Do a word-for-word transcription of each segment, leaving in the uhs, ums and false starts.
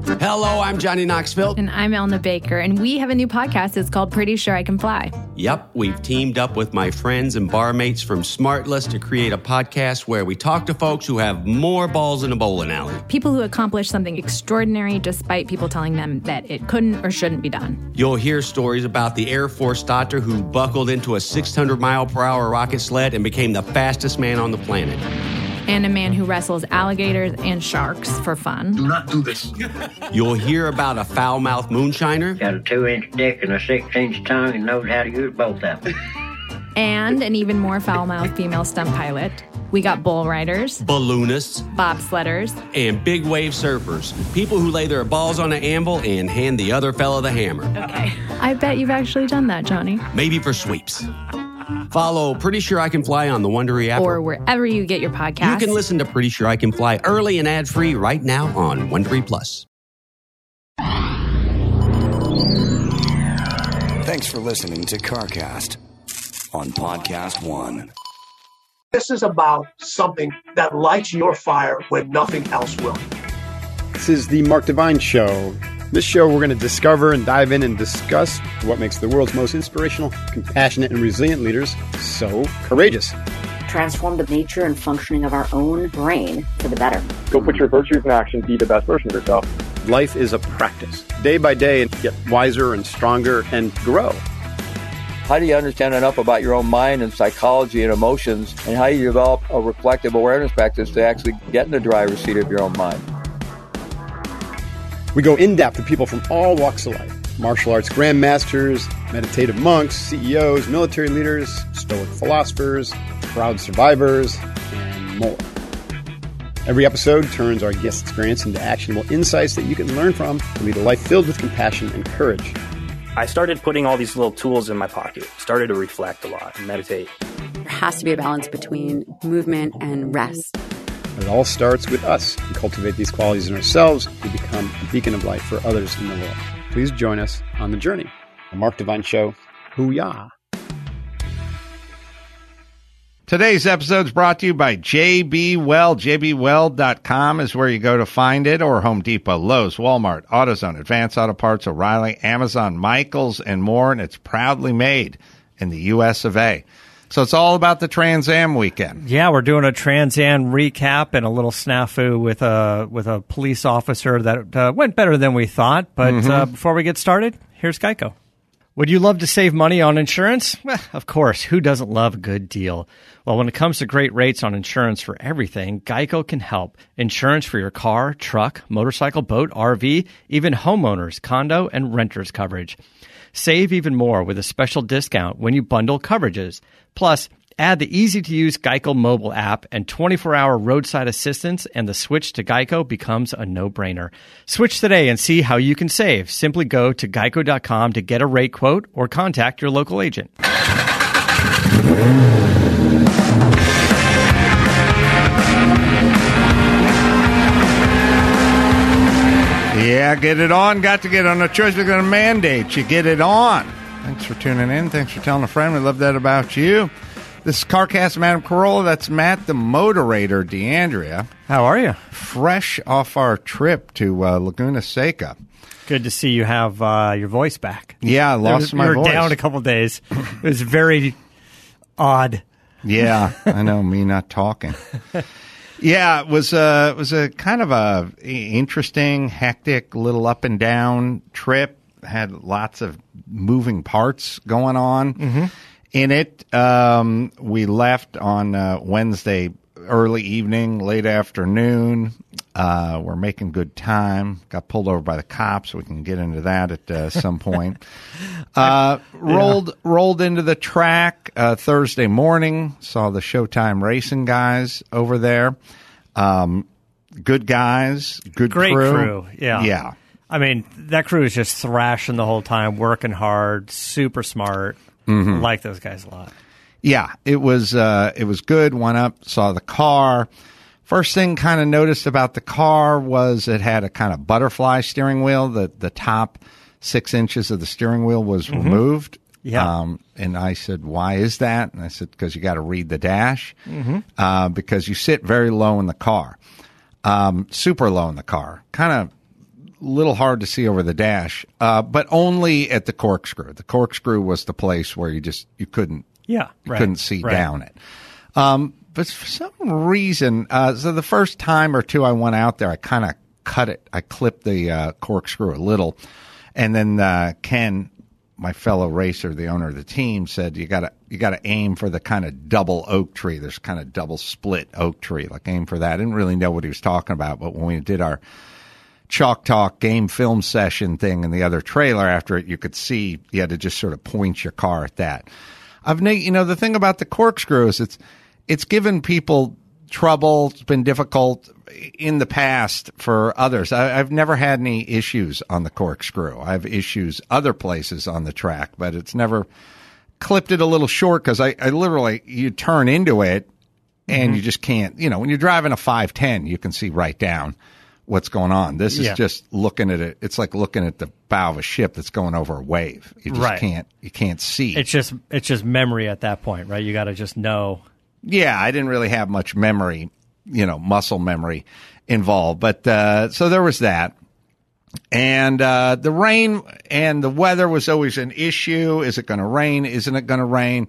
Hello, I'm Johnny Knoxville. And I'm Elna Baker, and we have a new podcast. It's called Pretty Sure I Can Fly. Yep, we've teamed up with my friends and barmates from Smartless to create a podcast where we talk to folks who have more balls in a bowling alley. People who accomplish something extraordinary despite people telling them that it couldn't or shouldn't be done. You'll hear stories about the Air Force doctor who buckled into a six hundred mile per hour rocket sled and became the fastest man on the planet. And a man who wrestles alligators and sharks for fun. Do not do this. You'll hear about a foul-mouthed moonshiner. Got a two-inch dick and a six-inch tongue and knows how to use both of them. And an even more foul-mouthed female stunt pilot. We got bull riders, balloonists, bobsledders, and big wave surfers. People who lay their balls on an anvil and hand the other fella the hammer. Okay. I bet you've actually done that, Johnny. Maybe for sweeps. Follow Pretty Sure I Can Fly on the Wondery app. Or wherever you get your podcasts. You can listen to Pretty Sure I Can Fly early and ad-free right now on Wondery Plus. Thanks for listening to CarCast on Podcast One. This is about something that lights your fire when nothing else will. This is the Mark Divine Show. This show, we're going to discover and dive in and discuss what makes the world's most inspirational, compassionate, and resilient leaders so courageous. Transform the nature and functioning of our own brain for the better. Go put your virtues in action. Be the best version of yourself. Life is a practice. Day by day, and get wiser and stronger and grow. How do you understand enough about your own mind and psychology and emotions, and how you develop a reflective awareness practice to actually get in the driver's seat of your own mind? We go in-depth with people from all walks of life. Martial arts grandmasters, meditative monks, C E Os, military leaders, stoic philosophers, proud survivors, and more. Every episode turns our guest experience into actionable insights that you can learn from to lead a life filled with compassion and courage. I started putting all these little tools in my pocket, started to reflect a lot and meditate. There has to be a balance between movement and rest. It all starts with us. We cultivate these qualities in ourselves. We become a beacon of light for others in the world. Please join us on the journey. The Mark Divine Show. Hoo-yah. Today's episode is brought to you by J B Weld. J B Weld dot com is where you go to find it, or Home Depot, Lowe's, Walmart, AutoZone, Advance Auto Parts, O'Reilly, Amazon, Michaels, and more. And it's proudly made in the U S of A. So it's all about the Trans Am weekend. Yeah, we're doing a Trans Am recap and a little snafu with a with a police officer that uh, went better than we thought. But mm-hmm. uh, before we get started, here's Geico. Would you love to save money on insurance? Well, of course. Who doesn't love a good deal? Well, when it comes to great rates on insurance for everything, Geico can help. Insurance for your car, truck, motorcycle, boat, R V, even homeowners, condo, and renters coverage. Save even more with a special discount when you bundle coverages. Plus, add the easy-to-use Geico mobile app and twenty-four hour roadside assistance, and the switch to Geico becomes a no-brainer. Switch today and see how you can save. Simply go to geico dot com to get a rate quote or contact your local agent. Yeah, get it on. Got to get on. No choice. We're going to mandate you get it on. Thanks for tuning in. Thanks for telling a friend. We love that about you. This is CarCast, Madam Carolla. That's Matt, the moderator, DeAndrea. How are you? Fresh off our trip to uh, Laguna Seca. Good to see you have uh, your voice back. Yeah, I lost was, my you were voice. You were down a couple days. It was very odd. Yeah, I know, me not talking. Yeah, it was a, it was a kind of a interesting, hectic, little up and down trip. Had lots of moving parts going on mm-hmm. in it. Um, we left on uh, Wednesday early evening, late afternoon. Uh, we're making good time. Got pulled over by the cops. We can get into that at uh, some point. Uh, rolled yeah. rolled into the track uh, Thursday morning. Saw the Showtime Racing guys over there. Um, good guys, good Great crew. crew. Yeah, yeah. I mean, that crew is just thrashing the whole time, working hard, super smart. Mm-hmm. I like those guys a lot. Yeah, it was uh, it was good. Went up, saw the car. First thing kind of noticed about the car was it had a kind of butterfly steering wheel. The the top six inches of the steering wheel was mm-hmm. removed. Yeah. Um, and I said, why is that? And I said, because you got to read the dash, mm-hmm. uh, because you sit very low in the car, um, super low in the car, kind of little hard to see over the dash, uh, but only at the corkscrew. The corkscrew was the place where you just you couldn't yeah you right, couldn't see right. down it. Um, but for some reason, uh, so the first time or two I went out there, I kind of cut it. I clipped the uh, corkscrew a little, and then uh, Ken, my fellow racer, the owner of the team, said you got to you got to aim for the kind of double oak tree. There's kind of double split oak tree. Like aim for that. I didn't really know what he was talking about, but when we did our Chalk Talk game film session thing in the other trailer after it, you could see you had to just sort of point your car at that. I've you know the thing about the corkscrew is it's it's given people trouble. It's been difficult in the past for others. I, I've never had any issues on the corkscrew. I have issues other places on the track, but it's never clipped it a little short because I, I literally, you turn into it and mm-hmm. you just can't, you know, when you're driving a five ten, you can see right down what's going on. This is yeah. just looking at it. It's like looking at the bow of a ship that's going over a wave. You just right. can't, you can't see. It's just, it's just memory at that point, right? You got to just know. Yeah, I didn't really have much memory, you know, muscle memory involved. But uh, so there was that. And uh, the rain and the weather was always an issue. Is it going to rain? Isn't it going to rain?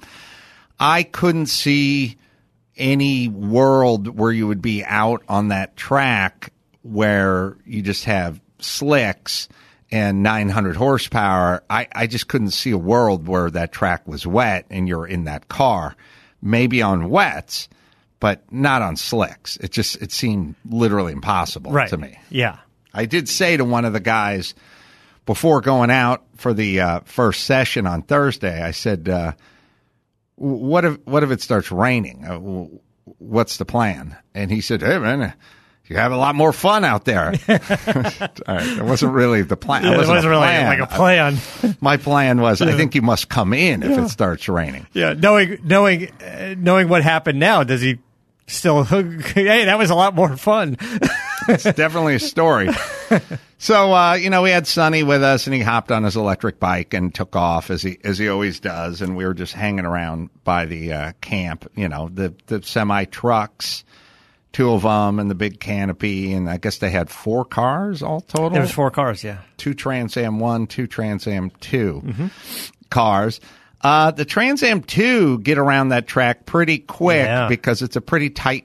I couldn't see any world where you would be out on that track where you just have slicks and nine hundred horsepower. I, I just couldn't see a world where that track was wet and you're in that car. Maybe on wets, but not on slicks. It just it seemed literally impossible right. to me. Yeah. I did say to one of the guys before going out for the uh, first session on Thursday, I said, uh, what if what if it starts raining? Uh, what's the plan? And he said, hey, man, you have a lot more fun out there. All right. It wasn't really the plan. Yeah, it wasn't, it wasn't really plan. like a plan. My plan was, yeah. I think you must come in if yeah. it starts raining. Yeah, knowing knowing uh, knowing what happened now, does he still? Hey, that was a lot more fun. It's definitely a story. So uh, you know, we had Sonny with us, and he hopped on his electric bike and took off as he as he always does, and we were just hanging around by the uh, camp. You know, the the semi trucks. Two of them and the big canopy, and I guess they had four cars all total. There was four cars, yeah. Two Trans Am one, two Trans Am two mm-hmm. cars. Uh, the Trans Am two get around that track pretty quick yeah. because it's a pretty tight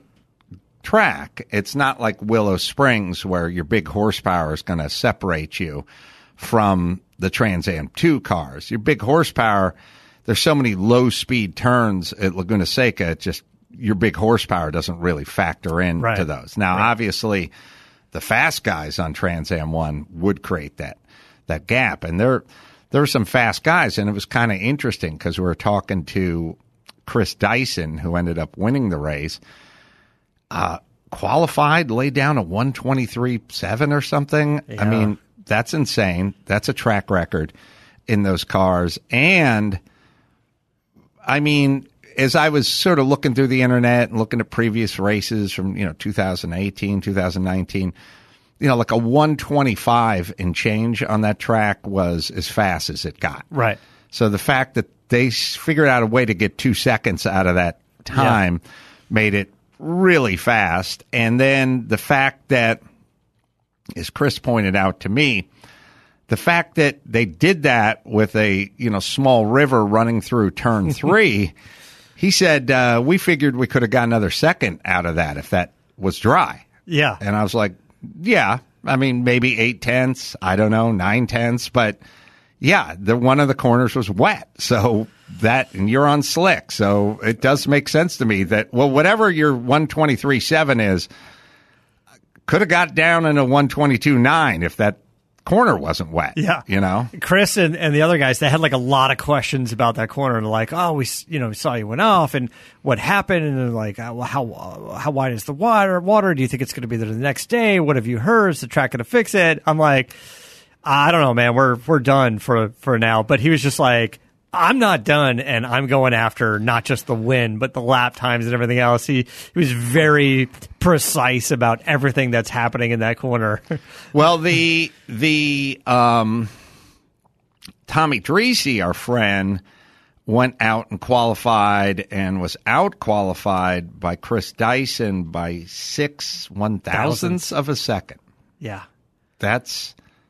track. It's not like Willow Springs where your big horsepower is going to separate you from the Trans Am two cars. Your big horsepower, there's so many low-speed turns at Laguna Seca, it just your big horsepower doesn't really factor in right. to those. Now, right. obviously, the fast guys on Trans Am one would create that that gap. And there, there were some fast guys, and it was kind of interesting because we were talking to Chris Dyson, who ended up winning the race, uh, qualified, laid down a one twenty-three point seven or something. Yeah. I mean, that's insane. That's a track record in those cars. And, I mean, as I was sort of looking through the internet and looking at previous races from, you know, two thousand eighteen, two thousand nineteen, you know, like a one twenty-five and change on that track was as fast as it got. Right. So the fact that they figured out a way to get two seconds out of that time yeah. made it really fast. And then the fact that, as Chris pointed out to me, the fact that they did that with a, you know, small river running through turn three, he said, uh, we figured we could have got another second out of that if that was dry. Yeah. And I was like, yeah, I mean, maybe eight tenths, I don't know, nine tenths, but yeah, the one of the corners was wet. So that, and you're on slick. So it does make sense to me that, well, whatever your one twenty-three point seven is, could have got down in a one twenty-two point nine if that corner wasn't wet. Yeah. You know? Chris and, and the other guys, they had like a lot of questions about that corner. And like, oh, we, you know, saw you went off and what happened. And they're like, uh, well, how, uh, how wide is the water? Water? Do you think it's going to be there the next day? What have you heard? Is the track going to fix it? I'm like, I don't know, man. We're, we're done for, for now. But he was just like, I'm not done, and I'm going after not just the win, but the lap times and everything else. He, he was very precise about everything that's happening in that corner. Well, the the um, Tommy Dreese, our friend, went out and qualified and was out qualified by Chris Dyson by six one thousandths of a second. Yeah, that's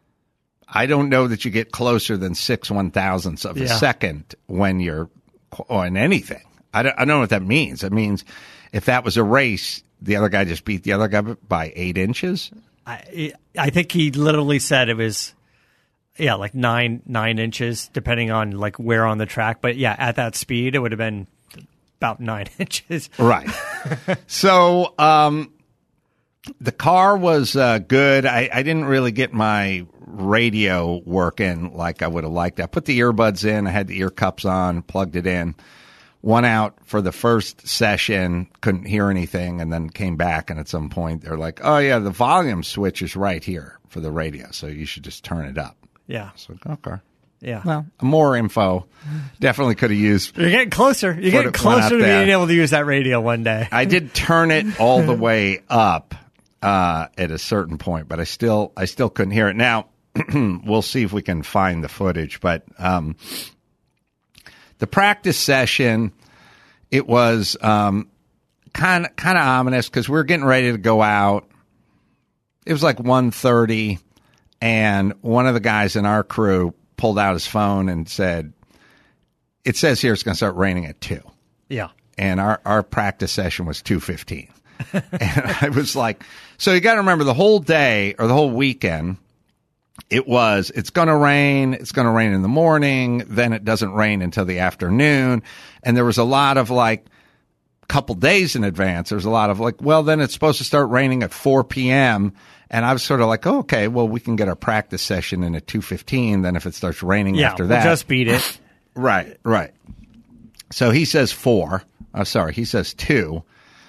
I don't know that you get closer than six one thousandths of a Yeah. second when you're on anything. I don't, I don't know what that means. It means if that was a race, the other guy just beat the other guy by eight inches. I I think he literally said it was, yeah, like nine nine inches, depending on like where on the track. But yeah, at that speed, it would have been about nine inches. Right. So um, the car was uh, good. I, I didn't really get my radio working like I would have liked. I put the earbuds in. I had the ear cups on, plugged it in. Went out for the first session, couldn't hear anything, and then came back. And at some point, they're like, oh, yeah, the volume switch is right here for the radio, so you should just turn it up. Yeah. So, okay. Yeah. Well, more info. Definitely could have used. You're getting closer. You're getting Put it- went closer out to there. being able to use that radio one day. I did turn it all the way up uh, at a certain point, but I still I still couldn't hear it. Now, we'll see if we can find the footage. But um, the practice session, it was kind of kind of ominous because we were getting ready to go out. It was like one thirty, and one of the guys in our crew pulled out his phone and said, it says here it's going to start raining at two. Yeah. And our, our practice session was two fifteen. And I was like, so you got to remember the whole day or the whole weekend, it was, it's going to rain. It's going to rain in the morning. Then it doesn't rain until the afternoon. And there was a lot of like, couple days in advance, there's a lot of like, well, then it's supposed to start raining at four p.m. And I was sort of like, oh, okay, well, we can get our practice session in at two fifteen. Then if it starts raining Yeah, after we'll that. just beat it. Right, right. So he says four. Oh, sorry, he says two.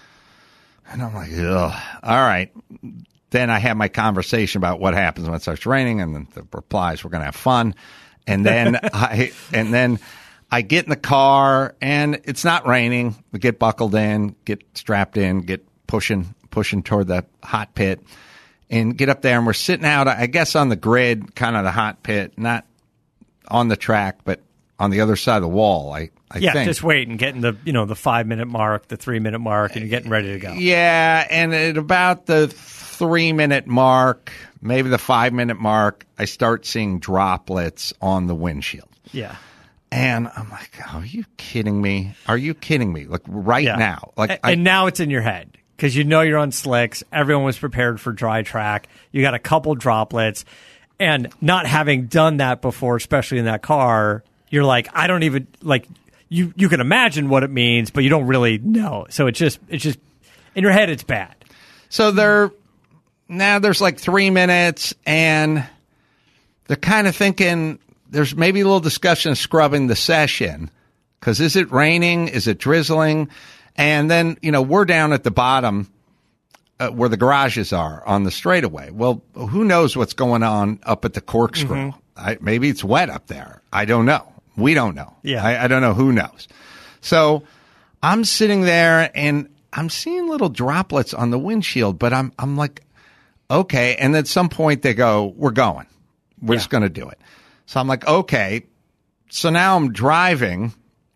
And I'm like, ugh. All right. Then I have my conversation about what happens when it starts raining, and then the replies, we're going to have fun. And then I, and then I get in the car, and it's not raining. We get buckled in, get strapped in, get pushing, pushing toward the hot pit, and get up there. And we're sitting out, I guess, on the grid, kind of the hot pit, not on the track, but on the other side of the wall. I, I yeah, think. just waiting, getting the you know the five minute mark, the three minute mark, and you're getting ready to go. Yeah, and at about the three minute mark, maybe the five minute mark, I start seeing droplets on the windshield. Yeah. And I'm like, oh, are you kidding me? Are you kidding me? Like right Yeah. now. Like, and, I, and now it's in your head because you know you're on slicks. Everyone was prepared for dry track. You got a couple droplets, and not having done that before, especially in that car, you're like, I don't even like. You you can imagine what it means, but you don't really know. So it's just it's just in your head. It's bad. So they're now there's like three minutes, and they're kind of thinking. There's maybe a little discussion of scrubbing the session because is it raining? Is it drizzling? And then, you know, we're down at the bottom uh, where the garages are on the straightaway. Well, who knows what's going on up at the corkscrew? Mm-hmm. I, maybe it's wet up there. I don't know. We don't know. Yeah. I, I don't know who knows. So I'm sitting there and I'm seeing little droplets on the windshield, but I'm, I'm like, okay. And at some point they go, we're going. We're Yeah. just going to do it. So I'm like, okay. So now I'm driving,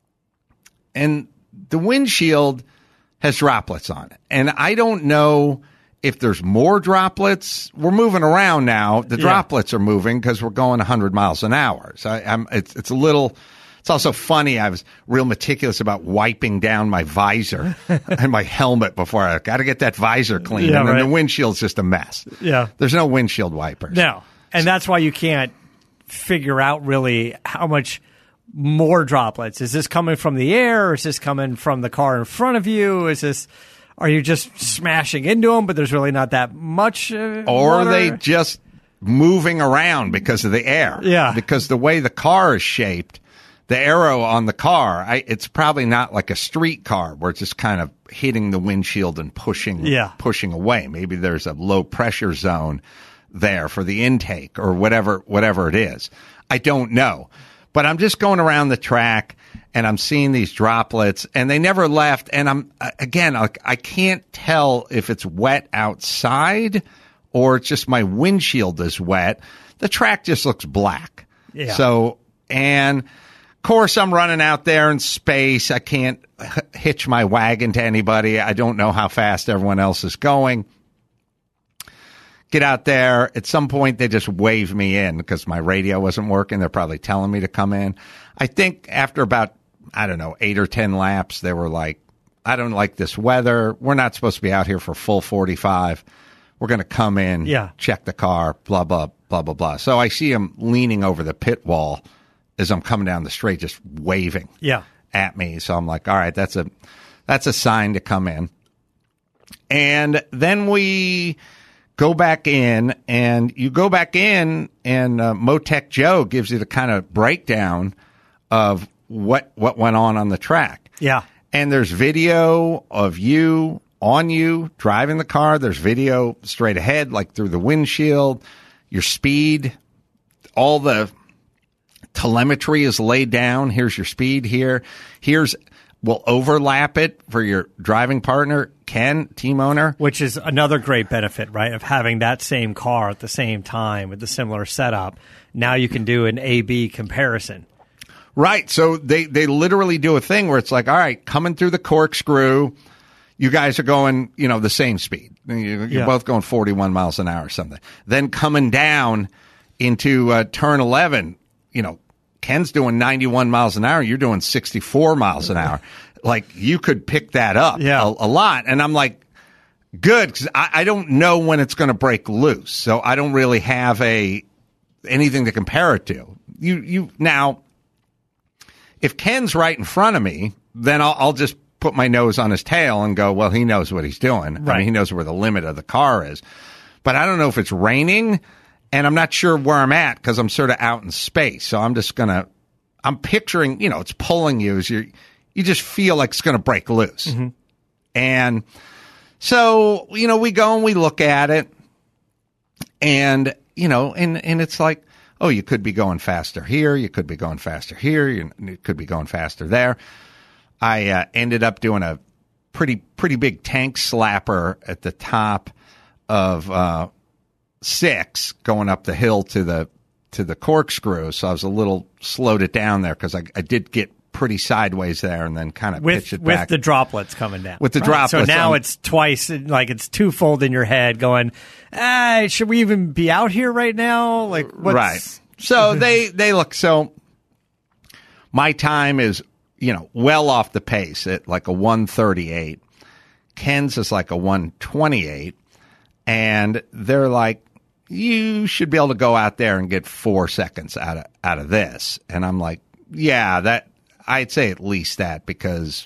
and the windshield has droplets on it. And I don't know if there's more droplets. We're moving around now. The Yeah. droplets are moving because we're going one hundred miles an hour. So I, I'm, it's, it's a little, it's also funny. I was real meticulous about wiping down my visor and my helmet before I got to get that visor clean. Yeah, and then right. the windshield's just a mess. Yeah. There's no windshield wipers. No, and that's why you can't figure out really how much more droplets. Is this coming from the air? Or is this coming from the car in front of you? Is this, are you just smashing into them, but there's really not that much uh, Or water? are they just moving around because of the air? Yeah. Because the way the car is shaped, the arrow on the car, I, it's probably not like a street car where it's just kind of hitting the windshield and pushing, Yeah. pushing away. Maybe there's a low pressure zone there for the intake or whatever, whatever it is. I don't know. But I'm just going around the track and I'm seeing these droplets and they never left. And I'm, again, like, I can't tell if it's wet outside or it's just my windshield is wet. The track just looks black. Yeah. So, and of course I'm running out there in space. I can't h- hitch my wagon to anybody. I don't know how fast everyone else is going. get out there. At some point, they just wave me in because my radio wasn't working. They're probably telling me to come in. I think after about, I don't know, eight or ten laps, they were like, I don't like this weather. We're not supposed to be out here for full forty-five. We're going to come in, yeah. check the car, blah, blah, blah, blah, blah. So I see him leaning over the pit wall as I'm coming down the straight, just waving yeah. at me. So I'm like, all right, that's a that's a sign to come in. And then we go back in, and you go back in, and uh, Motec Joe gives you the kind of breakdown of what what went on on the track. Yeah. And there's video of you, on you, driving the car. There's video straight ahead, like through the windshield, your speed, all the telemetry is laid down. Here's your speed here. Here's, we'll overlap it for your driving partner, Ken, team owner. Which is another great benefit, right, of having that same car at the same time with the similar setup. Now you can do an A B comparison. Right. So they, they literally do a thing where it's like, all right, coming through the corkscrew, you guys are going, you know, the same speed. You're yeah. both going forty-one miles an hour or something. Then coming down into uh, turn eleven, you know, Ken's doing ninety-one miles an hour. You're doing sixty-four miles an hour. Like, you could pick that up yeah. a, a lot. And I'm like, good, because I, I don't know when it's going to break loose. So I don't really have a anything to compare it to. You, you now, if Ken's right in front of me, then I'll, I'll just put my nose on his tail and go, well, he knows what he's doing. Right. I mean, he knows where the limit of the car is. But I don't know if it's raining, and I'm not sure where I'm at because I'm sort of out in space. So I'm just going to, I'm picturing, you know, it's pulling you as you you just feel like it's going to break loose. Mm-hmm. And so, you know, we go and we look at it, and, you know, and, and it's like, oh, you could be going faster here. You could be going faster here. You, you could be going faster there. I uh, ended up doing a pretty pretty big tank slapper at the top of uh, six, going up the hill to the to the corkscrew. So I was a little slowed it down there because I, I did get pretty sideways there and then kind of pitch it with back. With the droplets coming down. With the right? droplets. So now on, it's twice, like it's twofold in your head going, ah, should we even be out here right now? Like, what's... Right. So they, they look, so my time is, you know, well off the pace at like a one thirty-eight. Ken's is like a one twenty-eight. And they're like, you should be able to go out there and get four seconds out of, out of this. And I'm like, yeah, that, I'd say at least that, because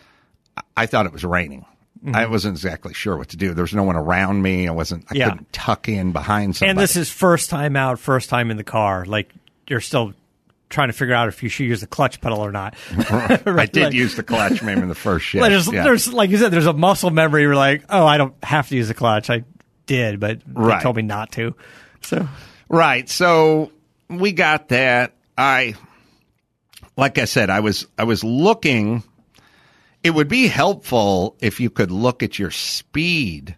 I thought it was raining. Mm-hmm. I wasn't exactly sure what to do. There was no one around me. I wasn't, I yeah. couldn't tuck in behind somebody. And this is first time out, first time in the car. Like, you're still trying to figure out if you should use the clutch pedal or not. right? I did like, use the clutch maybe in the first shift. Like there's, yeah. there's, like you said, there's a muscle memory. You're like, oh, I don't have to use the clutch. I did, but right. they told me not to. So Right. So we got that. I... Like I said, I was I was looking. It would be helpful if you could look at your speed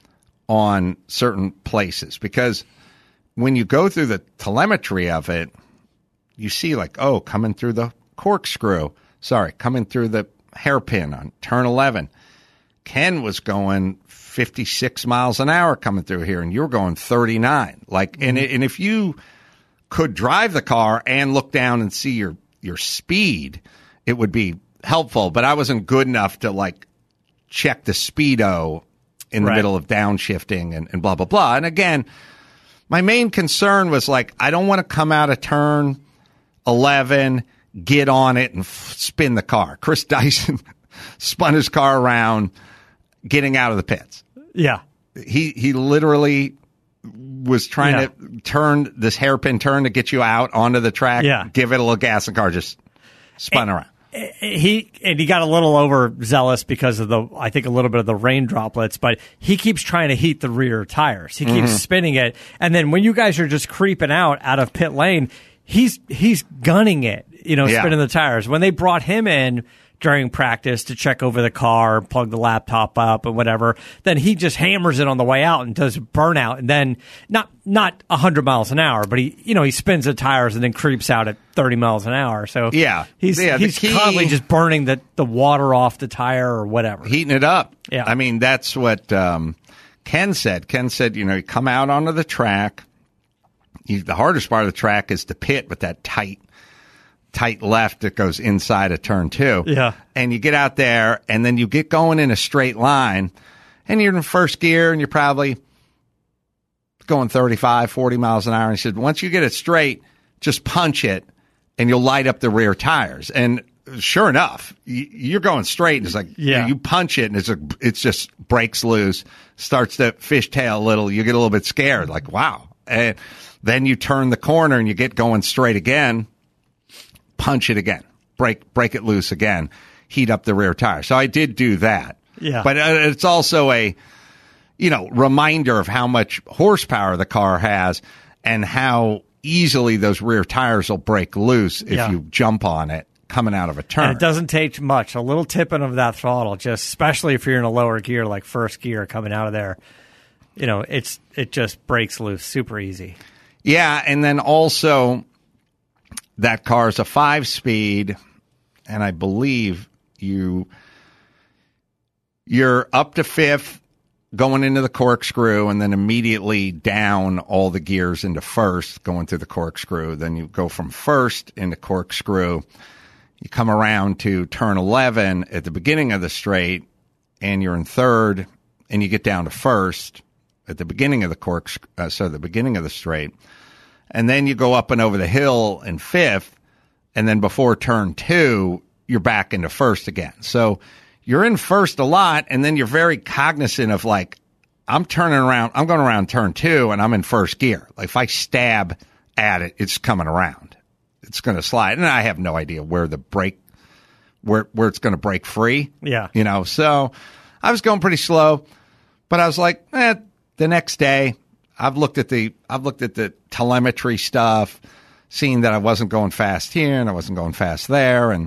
on certain places, because when you go through the telemetry of it, you see like, oh, coming through the corkscrew. Sorry, coming through the hairpin on turn eleven. Ken was going fifty-six miles an hour coming through here, and you were going thirty-nine. Like, mm-hmm. and and if you could drive the car and look down and see your your speed, it would be helpful. But I wasn't good enough to like check the speedo in the right. middle of downshifting and, and blah, blah, blah. And again, my main concern was like, I don't want to come out of turn eleven, get on it and f- spin the car. Chris Dyson spun his car around getting out of the pits. Yeah. He, he literally was trying yeah. to turn this hairpin turn to get you out onto the track, yeah. give it a little gas, and the car just spun and, around. He and he got a little overzealous because of the, I think, a little bit of the rain droplets, but he keeps trying to heat the rear tires. He keeps mm-hmm. spinning it. And then when you guys are just creeping out out of pit lane, he's he's gunning it, you know, yeah. spinning the tires. When they brought him in during practice to check over the car, plug the laptop up and whatever, then he just hammers it on the way out and does burnout, and then not not one hundred miles an hour, but he, you know, he spins the tires and then creeps out at thirty miles an hour. So yeah, he's yeah, he's key, constantly just burning the, the water off the tire or whatever. Heating it up. Yeah. I mean, that's what um, Ken said. Ken said, you know, you come out onto the track. You, the hardest part of the track is the pit with that tight, tight left that goes inside of turn two. Yeah. And you get out there, and then you get going in a straight line, and you're in first gear, and you're probably going thirty-five, forty miles an hour. And he said, once you get it straight, just punch it, and you'll light up the rear tires. And sure enough, you're going straight, and it's like, yeah. you punch it, and it's a, it's just breaks loose, starts to fishtail a little. You get a little bit scared, like, wow. And then you turn the corner, and you get going straight again, punch it again, break break it loose again, heat up the rear tire. So I did do that. Yeah. But it's also a, you know, reminder of how much horsepower the car has and how easily those rear tires will break loose if yeah. you jump on it coming out of a turn. And it doesn't take much. A little tipping of that throttle, just especially if you're in a lower gear like first gear coming out of there, you know, it's it just breaks loose super easy. Yeah, and then also that car is a five-speed, and I believe you you're up to fifth going into the corkscrew, and then immediately down all the gears into first, going through the corkscrew. Then you go from first into corkscrew. You come around to turn eleven at the beginning of the straight, and you're in third, and you get down to first at the beginning of the corkscrew, uh, so the beginning of the straight. And then you go up and over the hill in fifth, and then before turn two, you're back into first again. So you're in first a lot, and then you're very cognizant of, like, I'm turning around, I'm going around turn two, and I'm in first gear. Like, if I stab at it, it's coming around. It's going to slide. And I have no idea where the brake, where where it's going to break free. Yeah. You know, so I was going pretty slow, but I was like, eh, the next day, I've looked at the I've looked at the telemetry stuff, seen that I wasn't going fast here and I wasn't going fast there, and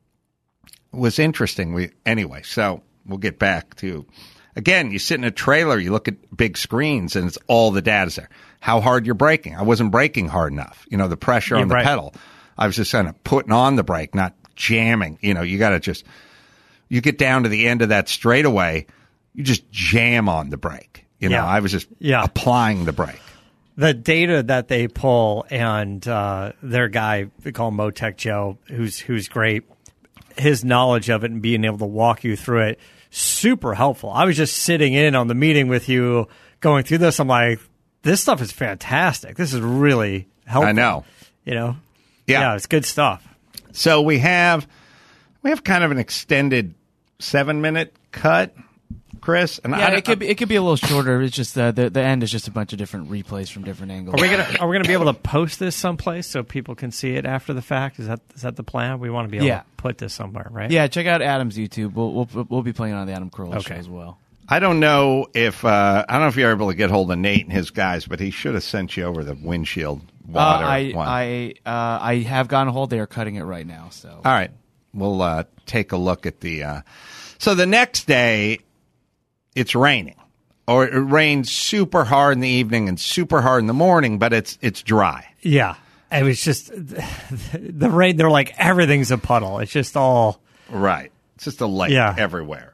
it was interesting. We anyway, so we'll get back to, again, you sit in a trailer, you look at big screens, and it's all the data's there. How hard you're braking. I wasn't braking hard enough. You know, the pressure yeah, on the right. pedal. I was just kind of putting on the brake, not jamming. You know, you got to just, you get down to the end of that straightaway, you just jam on the brake. You know, yeah. I was just yeah. applying the brake. The data that they pull, and uh, their guy, they call him Motec Joe, who's who's great, his knowledge of it and being able to walk you through it, super helpful. I was just sitting in on the meeting with you going through this. I'm like, this stuff is fantastic. This is really helpful. I know. You know? Yeah. Yeah, it's good stuff. So we have we have kind of an extended seven-minute cut, Chris. And yeah, I, it could be, it could be a little shorter. It's just uh, the the end is just a bunch of different replays from different angles. Are we gonna are we gonna be able to post this someplace so people can see it after the fact? Is that is that the plan? We want to be able yeah. to put this somewhere, right? Yeah, check out Adam's YouTube. We'll we'll we'll be playing on the Adam Carolla Okay. show as well. I don't know if uh, I don't know if you're able to get hold of Nate and his guys, but he should have sent you over the windshield water Uh, I one. I uh, I have gotten a hold. They are cutting it right now. So all right, we'll uh, take a look at the. Uh, so the next day, it's raining, or it rains super hard in the evening and super hard in the morning, but it's it's dry. Yeah. It was just the rain. They're like everything's a puddle. It's just all right. It's just a lake yeah. everywhere.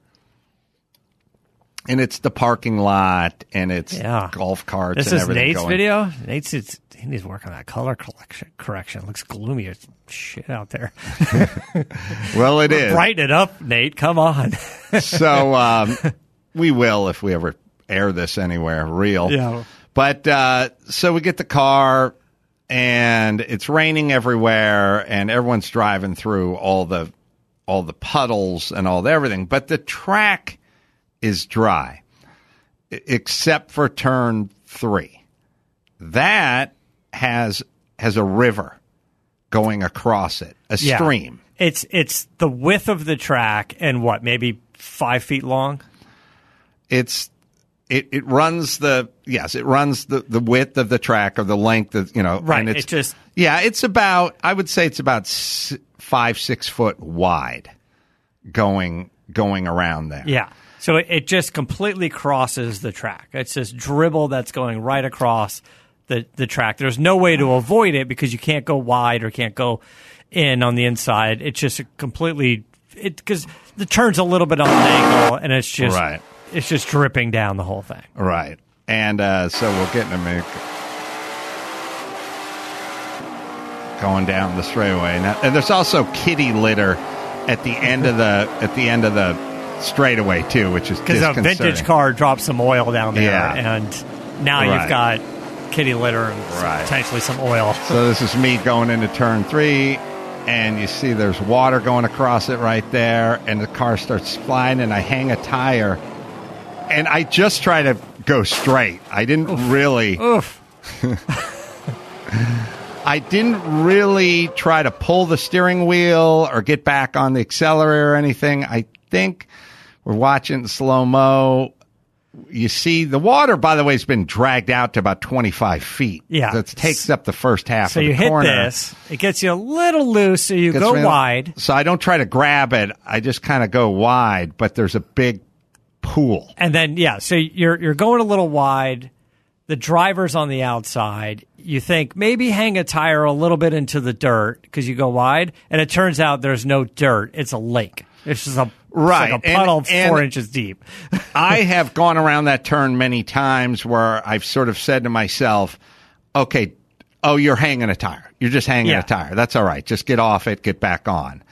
And it's the parking lot, and it's yeah. golf carts. This and is everything Nate's going. video. Nate's it's, he needs to work on that color correction. Correction it looks gloomy as shit out there. Well, it is. Brighten it up, Nate. Come on. So um, we will if we ever air this anywhere real. Yeah. But uh, so we get the car, and it's raining everywhere, and everyone's driving through all the all the puddles and all the everything. But the track is dry, except for turn three. That has has a river going across it, a yeah. stream. It's it's the width of the track and what, maybe five feet long? It's it, it runs the yes, it runs the, the width of the track or the length of you know right. And it's, it just yeah, it's about I would say it's about s- five six foot wide, going going around there. Yeah. So it, it just completely crosses the track. It's this dribble that's going right across the, the track. There's no way to avoid it because you can't go wide or can't go in on the inside. It's just a completely it because the turn's a little bit on an angle, and it's just right. it's just dripping down the whole thing. Right. And uh, so we're getting them going down the straightaway. Now, and there's also kitty litter at the end of the at the end of the straightaway too, which is because a vintage car dropped some oil down there, yeah. and now right. you've got kitty litter and right. potentially some oil. So this is me going into turn three, and you see there's water going across it right there, and the car starts flying, and I hang a tire, and I just try to go straight. I didn't Oof. really. Oof. I didn't really try to pull the steering wheel or get back on the accelerator or anything. I think we're watching slow-mo. You see, the water, by the way, has been dragged out to about twenty-five feet. Yeah. That takes up the first half so of the corner. corner. So you hit this. It gets you a little loose, so you Gets go real, wide. So I don't try to grab it. I just kind of go wide, but there's a big pool. And then, yeah, so you're you're going a little wide. The driver's on the outside. You think maybe hang a tire a little bit into the dirt because you go wide, and it turns out there's no dirt. It's a lake. It's just a, right. it's like a puddle and, and four inches deep. I have gone around that turn many times where I've sort of said to myself, okay, oh, you're hanging a tire. You're just hanging yeah. a tire. That's all right. Just get off it, get back on.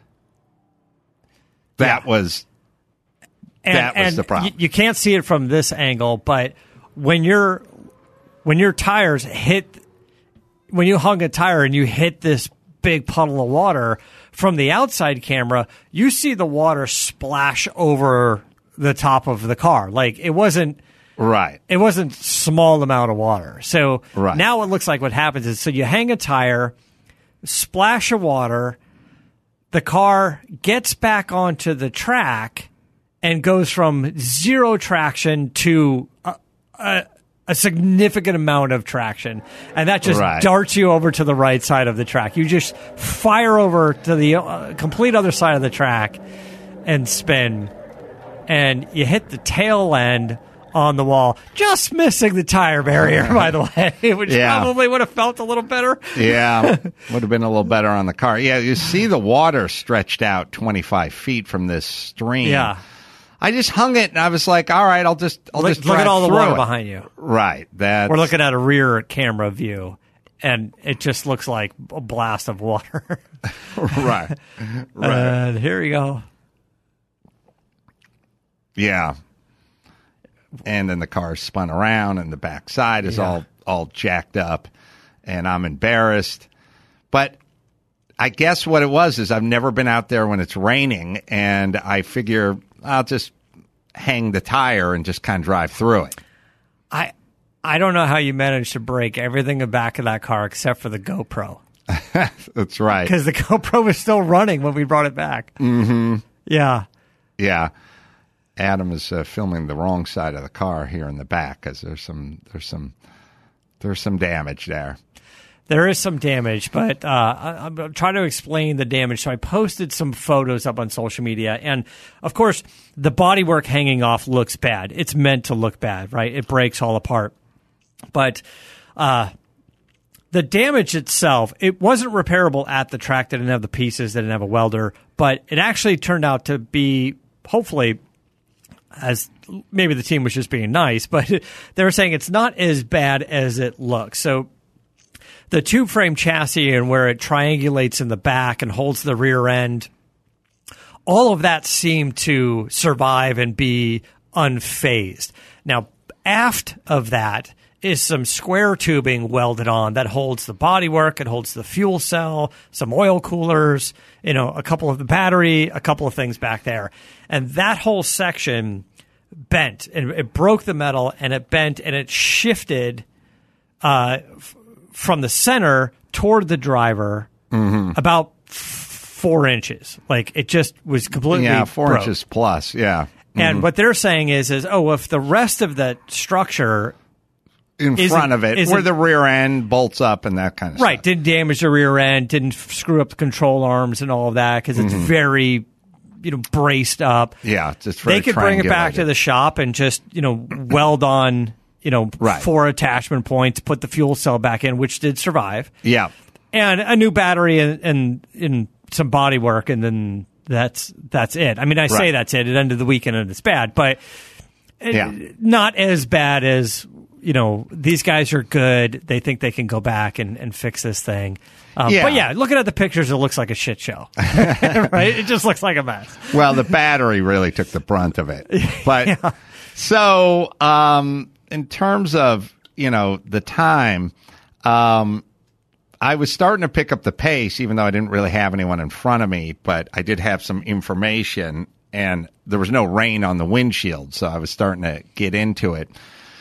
That yeah. was and, that was and the problem. Y- you can't see it from this angle, but when you're when your tires hit, when you hung a tire and you hit this big puddle of water from the outside camera, you see the water splash over the top of the car. Like it wasn't right. It wasn't small amount of water. So right. now it looks like what happens is so you hang a tire, splash of water, the car gets back onto the track and goes from zero traction to a, a, a significant amount of traction. And that just right. darts you over to the right side of the track. You just fire over to the uh, complete other side of the track and spin. And you hit the tail end on the wall, just missing the tire barrier, by the way, which yeah. probably would have felt a little better. Yeah, would have been a little better on the car. Yeah, you see the water stretched out twenty-five feet from this stream. Yeah. I just hung it, and I was like, all right, I'll just I'll look, just look drive at all the through water it. behind you. Right. That's... We're looking at a rear camera view, and it just looks like a blast of water. right. Right. And here we go. Yeah. And then the car spun around, and the back side is yeah. all all jacked up, and I'm embarrassed. But I guess what it was is I've never been out there when it's raining, and I figure I'll just hang the tire and just kind of drive through it. I I don't know how you managed to break everything in the back of that car except for the GoPro. That's right. Because the GoPro was still running when we brought it back. Mm-hmm. Yeah. Yeah. Adam is uh, filming the wrong side of the car here in the back because there's some there's some there's some damage there. There is some damage, but uh, I, I'm trying to explain the damage. So I posted some photos up on social media, and of course, the bodywork hanging off looks bad. It's meant to look bad, right? It breaks all apart, but uh, the damage itself, it wasn't repairable at the track. They didn't have the pieces. They didn't have a welder, but it actually turned out to be hopefully. As maybe the team was just being nice, but they were saying it's not as bad as it looks. So the tube frame chassis and where it triangulates in the back and holds the rear end, all of that seemed to survive and be unfazed. Now, aft of that is some square tubing welded on that holds the bodywork, it holds the fuel cell, some oil coolers, you know, a couple of the battery, a couple of things back there. And that whole section bent, and it broke the metal, and it bent, and it shifted uh, f- from the center toward the driver mm-hmm. about f- four inches. Like, it just was completely Yeah, four broke. inches plus, yeah. Mm-hmm. And what they're saying is, is oh, if the rest of that structure in front of it, where the rear end bolts up and that kind of right, stuff. didn't damage the rear end, didn't f- screw up the control arms and all of that because it's Mhm. very, you know, braced up. Yeah, it's just very they could bring it back triangulated. to the shop and just, you know, weld on, you know, Right. four attachment points, put the fuel cell back in, which did survive, Yeah. and a new battery and and, and some body work, and then that's that's it. I mean, I say Right. that's it. It ended the weekend and it's bad, but Yeah. Not as bad as, you know, these guys are good. They think they can go back and, and fix this thing. Um, Yeah. But yeah, looking at the pictures, it looks like a shit show. Right? It just looks like a mess. Well, the battery really took the brunt of it. But Yeah. so, um, in terms of, you know, the time, um, I was starting to pick up the pace, even though I didn't really have anyone in front of me, but I did have some information, and there was no rain on the windshield, so I was starting to get into it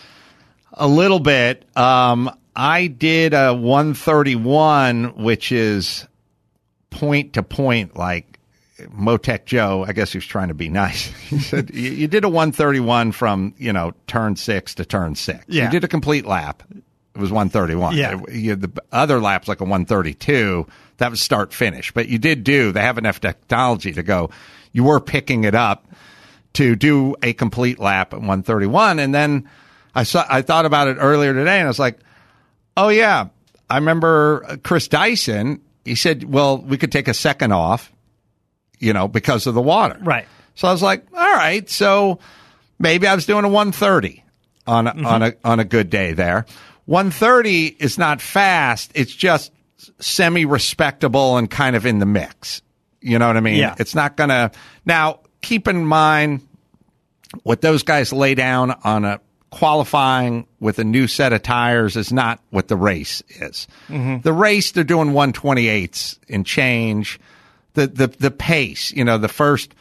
a little bit. Um, I did a one thirty-one, which is point to point, like Motec Joe. I guess he was trying to be nice. He said, you, you did a one thirty-one from, you know, turn six to turn six. Yeah. You did a complete lap. It was one thirty-one. Yeah. It- you, the other lap's like a one thirty-two. That was start finish. But you did do, they have enough technology to go, you were picking it up to do a complete lap at one thirty-one. And then I saw, I thought about it earlier today, and I was like, oh, yeah. I remember Chris Dyson, he said, well, we could take a second off, you know, because of the water. Right. So I was like, all right. So maybe I was doing a one thirty on a, Mm-hmm. on a on a good day there. one thirty is not fast. It's just semi-respectable and kind of in the mix. You know what I mean? Yeah. It's not going to. Now, keep in mind what those guys lay down on a qualifying with a new set of tires is not what the race is. Mhm. The race, they're doing one twenty-eights and change. The, the, the pace, you know, the first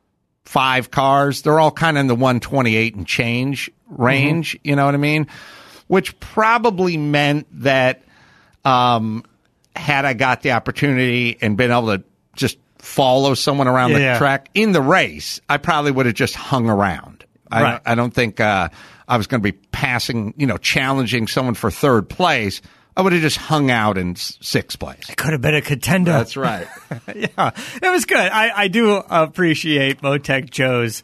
five cars, they're all kind of in the one twenty-eight and change range. You know what I mean? Which probably meant that um, had I got the opportunity and been able to just follow someone around Yeah. the track in the race, I probably would have just hung around. I, Right. don't, I don't think uh, I was going to be passing, you know, challenging someone for third place. I would have just hung out in s- sixth place. It could have been a contender. That's right. Yeah, it was good. I, I do appreciate Motec Joe's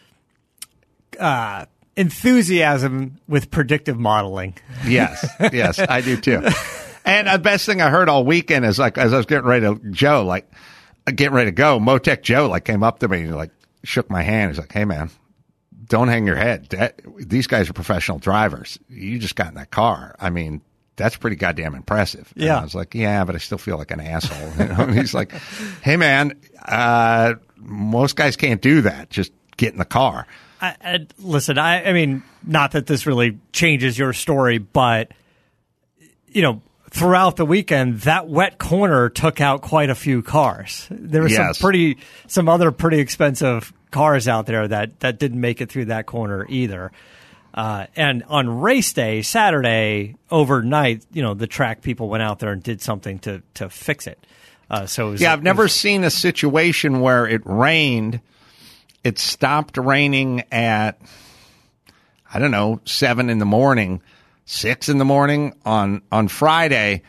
uh, enthusiasm with predictive modeling. Yes, yes, I do too. And the best thing I heard all weekend is like, as I was getting ready to, Joe, like, getting ready to go, Motec Joe, like, came up to me and, like, shook my hand. He's like, hey, man, don't hang your head. That, these guys are professional drivers. You just got in that car. I mean, that's pretty goddamn impressive. And Yeah. I was like, yeah, but I still feel like an asshole. You know? And he's like, hey, man, uh, most guys can't do that. Just get in the car. I, I, listen, I, I mean, not that this really changes your story, but, you know, throughout the weekend, that wet corner took out quite a few cars. There were Yes. some pretty, some other pretty expensive cars out there that, that didn't make it through that corner either. Uh, and on race day, Saturday, overnight, you know, the track people went out there and did something to, to fix it. Uh, so it was, Yeah, I've it never was- seen a situation where it rained. It stopped raining at, I don't know, seven in the morning, six in the morning on, on Friday.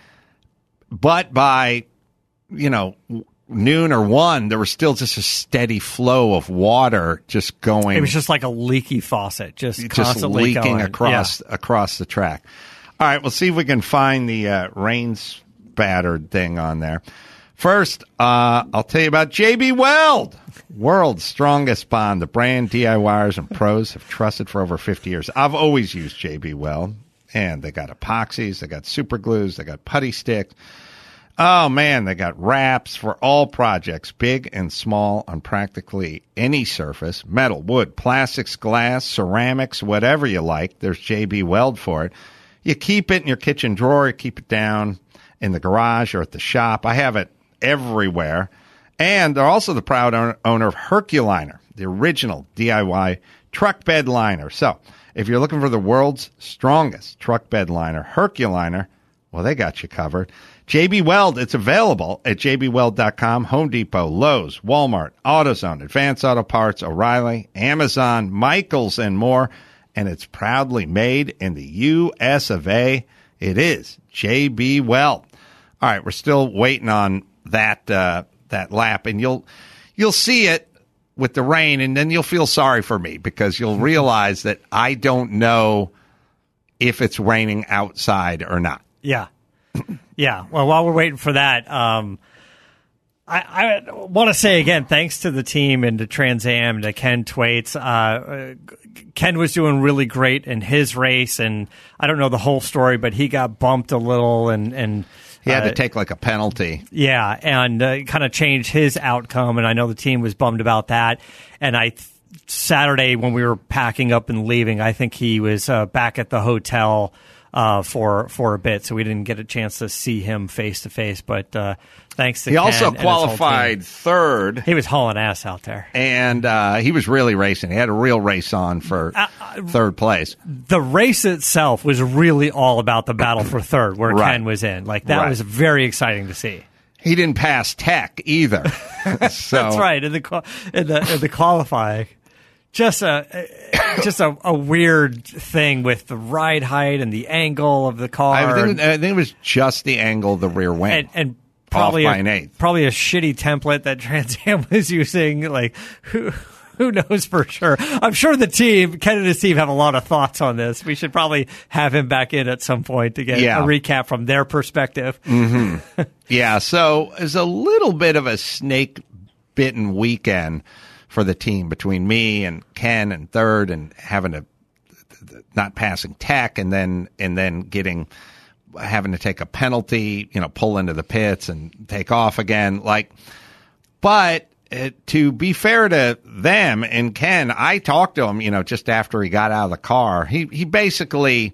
But by, you know, noon or one, there was still just a steady flow of water just going. It was just like a leaky faucet, just, just constantly leaking going. across across the track. All right, we'll see if we can find the uh, rain spattered thing on there. First, uh, I'll tell you about J B Weld, world's strongest bond. The brand DIYers and pros have trusted for over fifty years. I've always used J B Weld, and they got epoxies, they got super glues, they got putty sticks. Oh, man, they got wraps for all projects, big and small, on practically any surface, metal, wood, plastics, glass, ceramics, whatever you like. There's J B Weld for it. You keep it in your kitchen drawer, you keep it down in the garage or at the shop. I have it everywhere. And they're also the proud owner, owner of Herculiner, the original D I Y truck bed liner. So if you're looking for the world's strongest truck bed liner, Herculiner, well, they got you covered. J B Weld, it's available at j b weld dot com, Home Depot, Lowe's, Walmart, AutoZone, Advance Auto Parts, O'Reilly, Amazon, Michaels, and more. And it's proudly made in the U S of A. It is J B Weld. All right, we're still waiting on that uh, that lap, and you'll you'll see it with the rain, and then you'll feel sorry for me because you'll realize that I don't know if it's raining outside or not. Yeah. Yeah. Well, while we're waiting for that, um, I, I want to say again, thanks to the team and to Trans Am, to Ken Twaits. Uh, Ken was doing really great in his race, and I don't know the whole story, but he got bumped a little, and and he had uh, to take like a penalty. Yeah, and uh, kind of changed his outcome, and I know the team was bummed about that. And I th- Saturday when we were packing up and leaving, I think he was uh, back at the hotel uh, for for a bit, so we didn't get a chance to see him face to face. But uh, thanks to he Ken also and his whole qualified team. third. He was hauling ass out there, and uh, he was really racing. He had a real race on for uh, third place. The race itself was really all about the battle for third, where right. Ken was in. Like that right. was very exciting to see. He didn't pass Tech either. So. That's right in the in the in the qualifying. Just a just a, a weird thing with the ride height and the angle of the car. I think, I think it was just the angle of the rear wing, and, and probably off by a, an eighth. Probably a shitty template that Trans Am was using. Like who who knows for sure? I'm sure the team, Ken and his team, have a lot of thoughts on this. We should probably have him back in at some point to get yeah. a recap from their perspective. Mm-hmm. Yeah, so it's a little bit of a snake bitten weekend for the team between me and Ken and third, and having to not passing Tech, and then and then getting having to take a penalty, you know, pull into the pits and take off again. Like, but uh, to be fair to them and Ken, I talked to him, you know, just after he got out of the car. He he basically,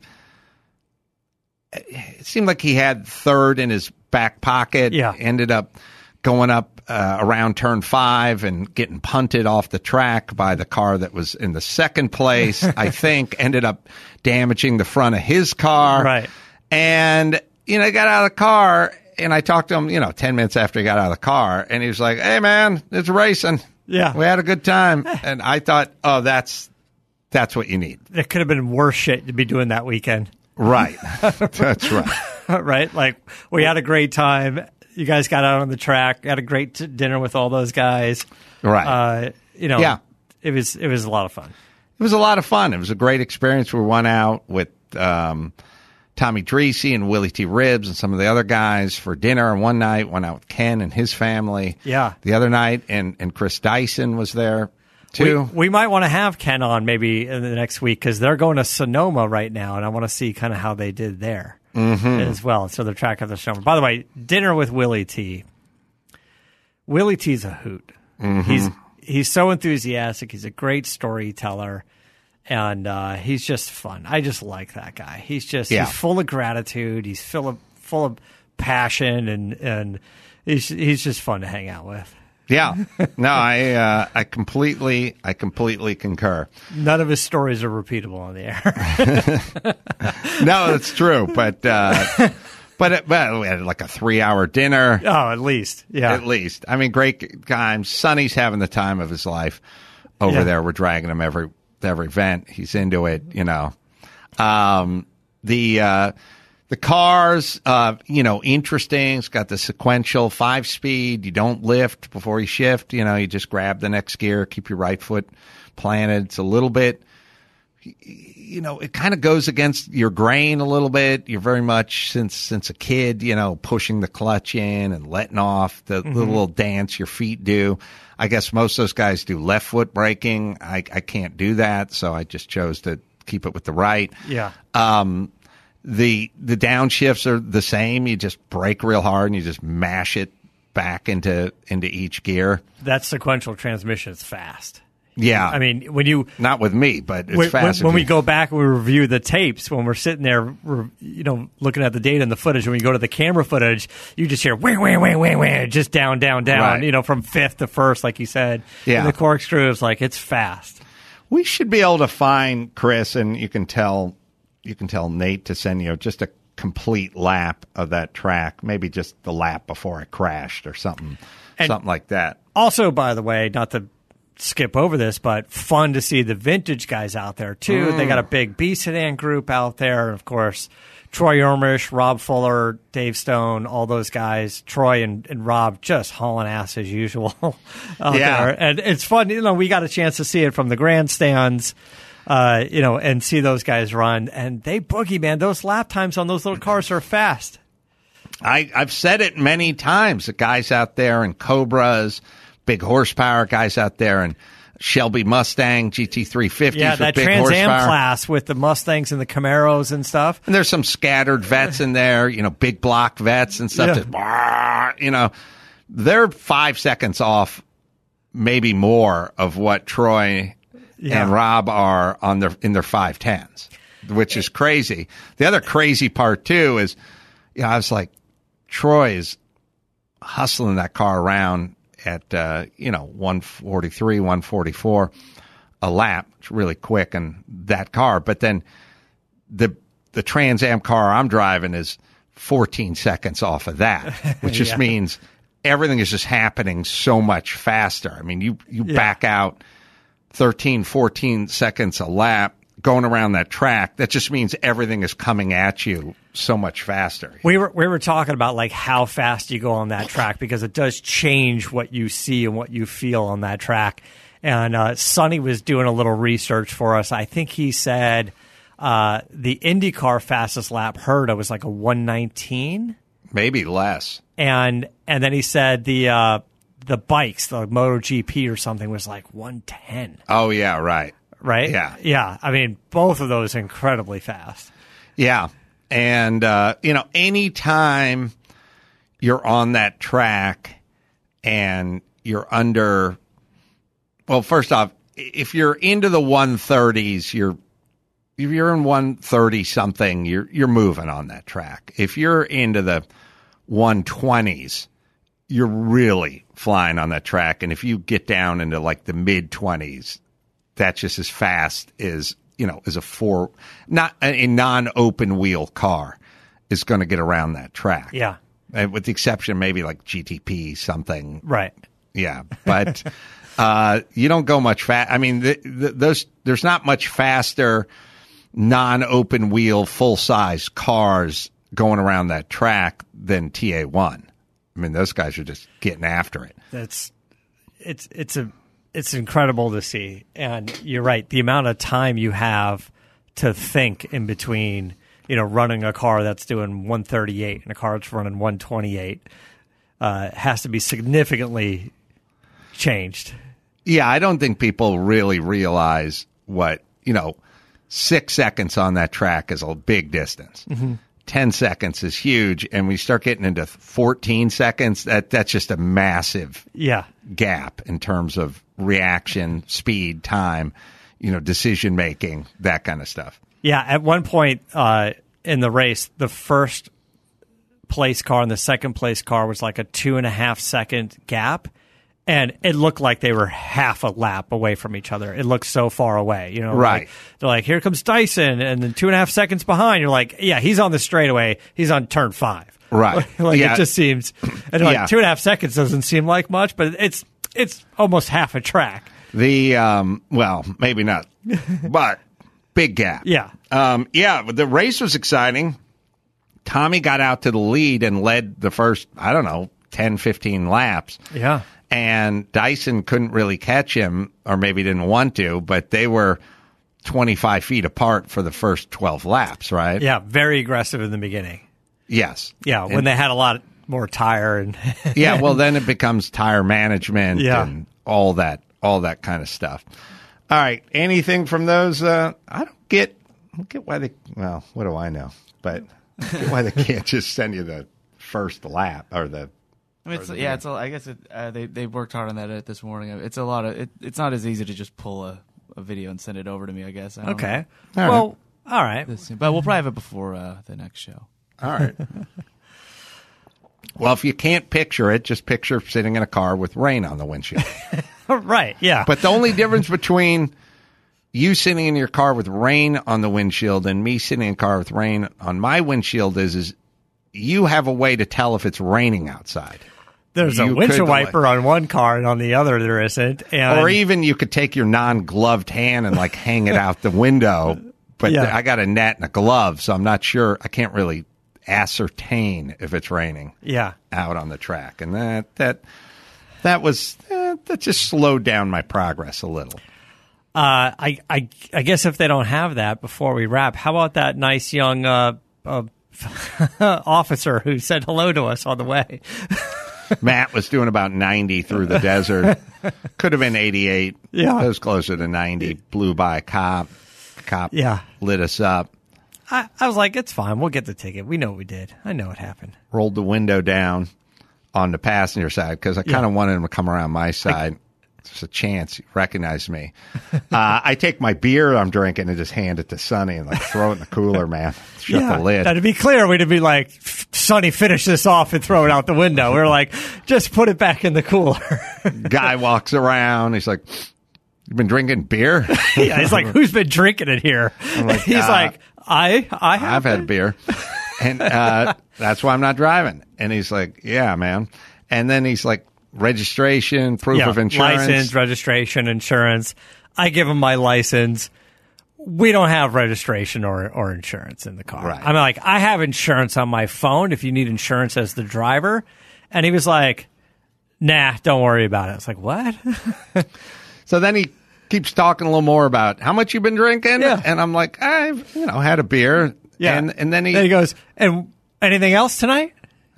it seemed like he had third in his back pocket. Yeah, ended up going up uh, around turn five and getting punted off the track by the car that was in the second place, I think, ended up damaging the front of his car. Right. And, you know, I got out of the car, and I talked to him, you know, ten minutes after he got out of the car, and he was like, hey, man, it's racing. Yeah. We had a good time. And I thought, oh, that's that's what you need. It could have been worse shit to be doing that weekend. Right. That's right. Right? Like, we had a great time. You guys got out on the track, had a great t- dinner with all those guys. Right. Uh, you know, yeah. it was it was a lot of fun. It was a lot of fun. It was a great experience. We went out with um, Tommy Dreesy and Willie T. Ribbs and some of the other guys for dinner. And one night, went out with Ken and his family. Yeah. The other night, and, and Chris Dyson was there, too. We, we might want to have Ken on maybe in the next week, because they're going to Sonoma right now, and I want to see kind of how they did there. Mm-hmm. As well. So the track of the summer. By the way, dinner with Willie T. Willie T's a hoot. Mm-hmm. He's he's so enthusiastic. He's a great storyteller, and uh, he's just fun. I just like that guy. He's just yeah. he's full of gratitude. He's full of full of passion, and and he's he's just fun to hang out with. Yeah, no, I uh, I completely I completely concur. None of his stories are repeatable on the air. No, that's true, but uh, but it, but we had like a three hour dinner. Oh, at least, yeah, at least. I mean, great time. Sonny's having the time of his life over yeah. there. We're dragging him every every event. He's into it, you know. Um, the uh, The cars, uh, you know, interesting. It's got the sequential five speed. You don't lift before you shift. You know, you just grab the next gear, keep your right foot planted. It's a little bit, you know, it kind of goes against your grain a little bit. You're very much, since since a kid, you know, pushing the clutch in and letting off the, mm-hmm. the little dance your feet do. I guess most of those guys do left foot braking. I, I can't do that, so I just chose to keep it with the right. Yeah. Um, The the downshifts are the same. You just brake real hard and you just mash it back into into each gear. That sequential transmission is fast. Yeah. I mean, when you... Not with me, but it's when, fast. When, when we go back and we review the tapes, when we're sitting there, we're, you know, looking at the data and the footage, when we go to the camera footage, you just hear whang, whang, whang, whang, whang, just down, down, down, right. you know, from fifth to first, like you said. Yeah. And the corkscrew is like, it's fast. We should be able to find, Chris, and you can tell... You can tell Nate to send you just a complete lap of that track, maybe just the lap before it crashed or something, and something like that. Also, by the way, not to skip over this, but fun to see the vintage guys out there, too. Mm. They got a big B-Sedan group out there. And, of course, Troy Ermish, Rob Fuller, Dave Stone, all those guys. Troy and, and Rob just hauling ass as usual out yeah. there. And it's fun. You know, we got a chance to see it from the grandstands. Uh, you know, and see those guys run, and they boogie, man. Those lap times on those little cars are fast. I, I've said it many times. The guys out there in Cobras, big horsepower guys out there in Shelby Mustang, G T three fifties Yeah, with that big Trans Am horsepower. class with the Mustangs and the Camaros and stuff. And there's some scattered vets in there, you know, big block vets and stuff. Yeah. Just, bah, you know, they're five seconds off, maybe more, of what Troy Yeah. and Rob are on their in their five tens, which is crazy. The other crazy part too is, you know, I was like, Troy is hustling that car around at uh, you know one forty-three, one forty-four a lap. It's really quick in that car. But then the the Trans Am car I'm driving is fourteen seconds off of that, which just Yeah. means everything is just happening so much faster. I mean, you you Yeah. back out thirteen, fourteen seconds a lap going around that track. That just means everything is coming at you so much faster. We were we were talking about like how fast you go on that track because it does change what you see and what you feel on that track. And uh, Sonny was doing a little research for us. I think he said uh, the IndyCar fastest lap heard of was like a one nineteen, maybe less. And and then he said the uh, the bikes, the MotoGP or something, was like one ten. Oh yeah, right, right, yeah, yeah. I mean, both of those incredibly fast. Yeah. And, uh, you know, anytime you're on that track and you're under, well, first off, if you're into the one thirties, you're, if you're in one thirty something, you're, you're moving on that track. If you're into the one twenties, you're really flying on that track. And if you get down into like the mid twenties, that's just as fast as, you know, as a four, not a non-open wheel car is going to get around that track. Yeah. Uh, with the exception maybe like G T P something. Right. Yeah. But uh, you don't go much fast. I mean, the, the, those there's not much faster non-open wheel full-size cars going around that track than T A one. I mean, those guys are just getting after it. That's it's it's a it's incredible to see. And you're right, the amount of time you have to think in between, you know, running a car that's doing one thirty-eight and a car that's running one twenty-eight uh, has to be significantly changed. Yeah, I don't think people really realize what, you know, six seconds on that track is a big distance. Mm-hmm. ten seconds is huge, and we start getting into fourteen seconds, that that's just a massive yeah. gap in terms of reaction, speed, time, you know, decision making, that kind of stuff. Yeah, at one point uh, in the race, the first place car and the second place car was like a two and a half second gap, and it looked like they were half a lap away from each other. It looked so far away, you know. Right. Like, they're like, here comes Dyson, and then two and a half seconds behind, you're like, yeah, he's on the straightaway. He's on turn five. Right. Like yeah. it just seems, and like Yeah. two and a half seconds doesn't seem like much, but it's it's almost half a track. The, um, well, maybe not, but big gap. Yeah. Um, yeah, the race was exciting. Tommy got out to the lead and led the first, I don't know, ten, fifteen laps. Yeah. And Dyson couldn't really catch him, or maybe didn't want to, but they were twenty-five feet apart for the first twelve laps, right? Yeah, very aggressive in the beginning. Yes. Yeah, when And- they had a lot more tire and yeah, well, then it becomes tire management Yeah. and all that, all that kind of stuff. All right, anything from those? Uh, I don't get, I don't get why they. Well, what do I know? But I don't get why they can't just send you the first lap or the. I mean, it's, or the- yeah, it's. A, I guess it, uh, they they worked hard on that edit this morning. It's a lot of. It, it's not as easy to just pull a, a video and send it over to me. I guess. I don't Okay. know. All well, all right. This- but we'll probably have it before uh, the next show. All right. Well, if you can't picture it, just picture sitting in a car with rain on the windshield. Right, yeah. But the only difference between you sitting in your car with rain on the windshield and me sitting in a car with rain on my windshield is, is you have a way to tell if it's raining outside. There's a You windshield could, wiper on one car and on the other there isn't. And Or even you could take your non-gloved hand and like hang it out the window. But Yeah. I got a net and a glove, so I'm not sure. I can't really ascertain if it's raining yeah. out on the track. And that that that was eh, that just slowed down my progress a little. Uh, I, I I guess if they don't have that before we wrap, how about that nice young uh, uh, officer who said hello to us on the way. Matt was doing about ninety through the desert. Could have been eighty-eight. Yeah. It was closer to ninety. Blew by a cop. Cop Yeah. lit us up. I, I was like, it's fine. We'll get the ticket. We know what we did. I know what happened. Rolled the window down on the passenger side because I kind of Yeah. wanted him to come around my side. There's a chance he recognized me. Uh, I take my beer I'm drinking and just hand it to Sonny and like throw it in the cooler, man. Shut yeah. the lid. Now, to be clear, we'd be like, Sonny, finish this off and throw it out the window. We are like, just put it back in the cooler. Guy walks around. He's like, "You been drinking beer?" Yeah, he's like, "Who's been drinking it here?" Like, he's uh, like, "I, I have." I've had beer, and uh, that's why I'm not driving. And he's like, "Yeah, man." And then he's like, "Registration, proof yeah, of insurance, license, registration, insurance." I give him my license. We don't have registration or, or insurance in the car. Right. I'm like, I have insurance on my phone if you need insurance as the driver. And he was like, "Nah, don't worry about it." It's like, what? So then he keeps talking a little more about how much you've been drinking. Yeah. And I'm like, I've, you know, had a beer. Yeah. And, and then he, then he goes, "And anything else tonight?"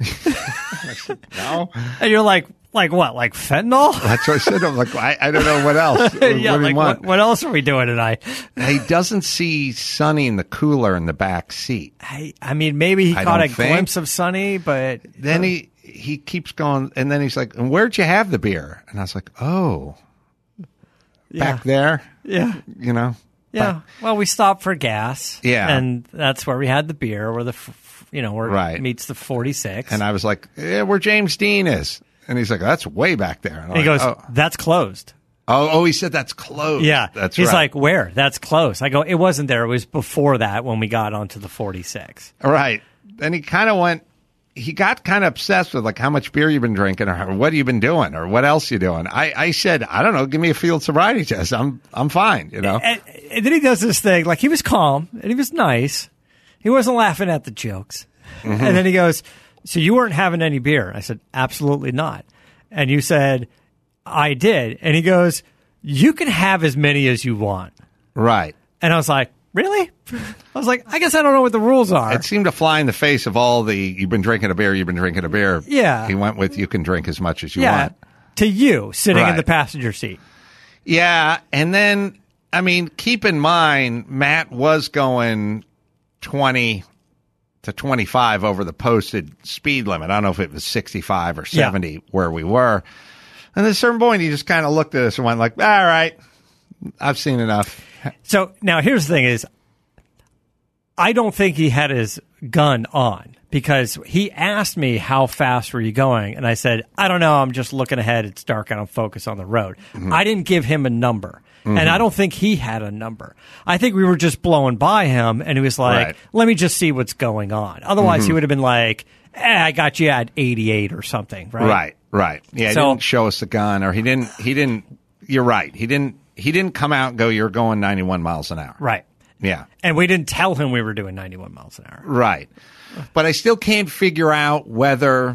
no. And you're like, like what? Like fentanyl? That's what I said. I'm like, I, I don't know what else. What, yeah, what do you like want? what, what else are we doing tonight? He doesn't see Sonny in the cooler in the back seat. I, I mean, maybe he I caught a don't think. glimpse of Sonny, but Then he, he keeps going, and then he's like, "And where'd you have the beer?" And I was like, "Oh, yeah. back there." Yeah. You know? Yeah. Well, we stopped for gas. Yeah. And that's where we had the beer, where the, f- you know, where Right. it meets the forty-six. And I was like, "Yeah, where James Dean is." And he's like, "That's way back there." And I'm And he like, goes, "Oh. "That's closed." oh, oh, he said that's closed. Yeah. That's He's right. like, "Where? That's closed." I go, "It wasn't there. It was before that when we got onto the forty-six. All right. Then he kind of went, he got kind of obsessed with like how much beer you've been drinking or what you been doing or what else you doing. I, I said, I don't know, give me a field sobriety test. I'm I'm fine, you know. And, and then he does this thing, like he was calm and he was nice. He wasn't laughing at the jokes. Mm-hmm. And then he goes, "So you weren't having any beer?" I said, "Absolutely not." And you said, "I did." And he goes, "You can have as many as you want." Right. And I was like, "Really?" I was like, "I guess I don't know what the rules are." It seemed to fly in the face of all the, you've been drinking a beer, you've been drinking a beer. Yeah. He went with, you can drink as much as you yeah. want. To you, sitting in Right. the passenger seat. Yeah. And then, I mean, keep in mind, Matt was going twenty to twenty-five over the posted speed limit. I don't know if it was sixty-five or seventy Yeah. where we were. And at a certain point, he just kind of looked at us and went like, "All right, I've seen enough." So now here's the thing is, I don't think he had his gun on because he asked me, "How fast were you going?" And I said, "I don't know. I'm just looking ahead. It's dark. I don't focus on the road." Mm-hmm. I didn't give him a number. And I don't think he had a number. I think we were just blowing by him and he was like, Right. "Let me just see what's going on." Otherwise, Mm-hmm. he would have been like, eh, "I got you at eighty-eight or something." Right. Right, right. Yeah, he So- didn't show us the gun, or he didn't. He didn't. You're right. He didn't. He didn't come out and go, "You're going ninety-one miles an hour." Right. Yeah. And we didn't tell him we were doing ninety-one miles an hour. Right. But I still can't figure out whether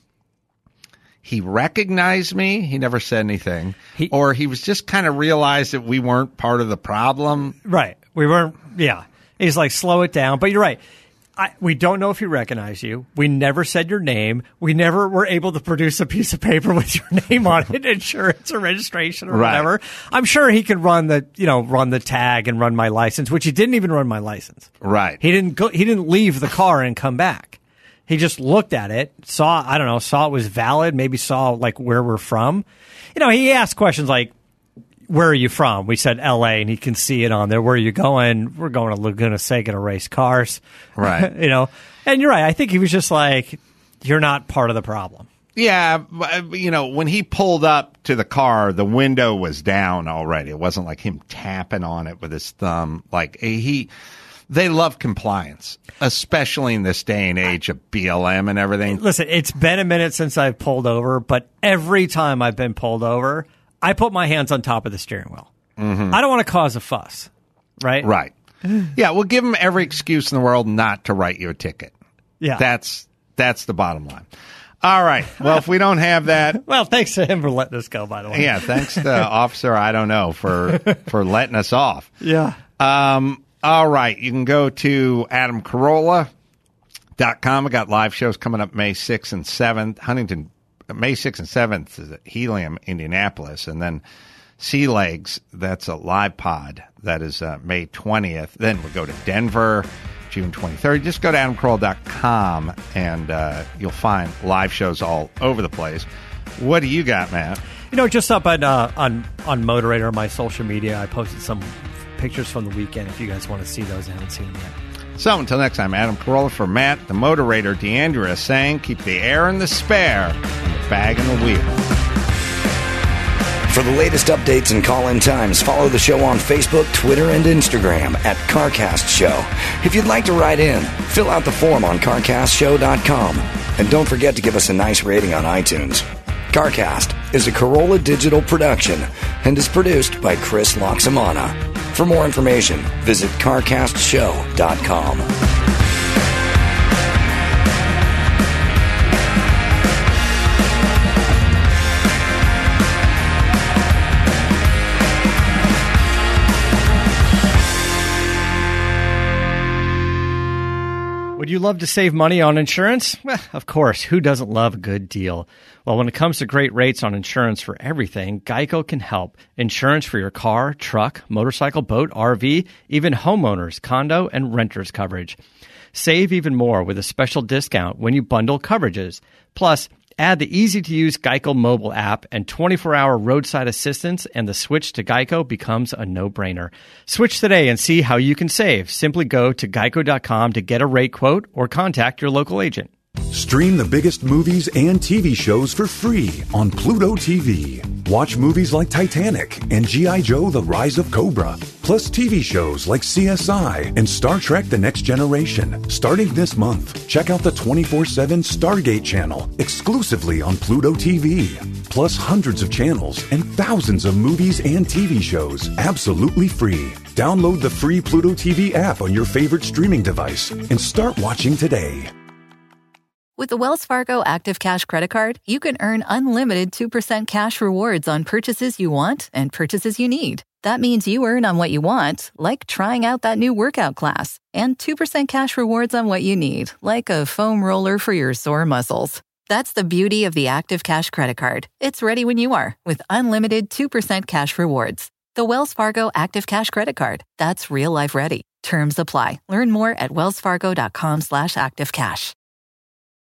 he recognized me. He never said anything, He- or he was just kind of realized that we weren't part of the problem. Right. We weren't, yeah. He's like, "Slow it down." But you're right. I, we don't know if he recognized you. We never said your name. We never were able to produce a piece of paper with your name on it, insurance or registration or Right. whatever. I'm sure he could run the, you know, run the tag and run my license, which he didn't even run my license. Right. He didn't go, he didn't leave the car and come back. He just looked at it, saw, I don't know, saw it was valid, maybe saw like where we're from. You know, he asked questions like, "Where are you from?" We said L A, and he can see it on there. "Where are you going?" "We're going to Laguna Seca to race cars." Right. You know, and you're right. I think he was just like, "You're not part of the problem." Yeah, but, you know, when he pulled up to the car, the window was down already. It wasn't like him tapping on it with his thumb. Like he, they love compliance, especially in this day and age of B L M and everything. Listen, it's been a minute since I've pulled over, but every time I've been pulled over, I put my hands on top of the steering wheel. Mm-hmm. I don't want to cause a fuss, right? Right. Yeah, we'll give him every excuse in the world not to write you a ticket. Yeah. That's that's the bottom line. All right. Well, if we don't have that, Well, thanks to him for letting us go, by the way. yeah, thanks to Officer I don't know for for letting us off. Yeah. Um all right, you can go to Adam Carolla, dot com. We got live shows coming up May sixth and seventh. Huntington, May sixth and seventh is at Helium, Indianapolis. And then Sea Legs, that's a live pod. That is uh, May twentieth. Then we go to Denver, June twenty-third. Just go to adam carolla dot com and uh, you'll find live shows all over the place. What do you got, Matt? You know, just up on, uh, on, on Moderator, my social media, I posted some pictures from the weekend. If you guys want to see those, I haven't seen them yet. So until next time, Adam Carolla for Matt, the Moderator, Deandra saying, keep the air in the spare and the bag in the wheel. For the latest updates and call-in times, follow the show on Facebook, Twitter, and Instagram at CarCast Show. If you'd like to write in, fill out the form on car cast show dot com. And don't forget to give us a nice rating on iTunes. CarCast is a Carolla Digital production and is produced by Chris Loxamana. For more information, visit car cast show dot com. Would you love to save money on insurance? Well, of course. Who doesn't love a good deal? Well, when it comes to great rates on insurance for everything, Geico can help. Insurance for your car, truck, motorcycle, boat, R V, even homeowners, condo, and renters coverage. Save even more with a special discount when you bundle coverages. Plus, add the easy-to-use Geico mobile app and twenty-four hour roadside assistance, and the switch to Geico becomes a no-brainer. Switch today and see how you can save. Simply go to geico dot com to get a rate quote or contact your local agent. Stream the biggest movies and T V shows for free on Pluto T V. Watch movies like Titanic and G I. Joe: The Rise of Cobra, plus T V shows like C S I and Star Trek: The Next Generation. Starting this month, check out the twenty-four seven Stargate channel exclusively on Pluto T V. Plus hundreds of channels and thousands of movies and T V shows absolutely free. Download the free Pluto T V app on your favorite streaming device and start watching today. With the Wells Fargo Active Cash Credit Card, you can earn unlimited two percent cash rewards on purchases you want and purchases you need. That means you earn on what you want, like trying out that new workout class, and two percent cash rewards on what you need, like a foam roller for your sore muscles. That's the beauty of the Active Cash Credit Card. It's ready when you are, with unlimited two percent cash rewards. The Wells Fargo Active Cash Credit Card. That's real life ready. Terms apply. Learn more at wells fargo dot com slash active cash.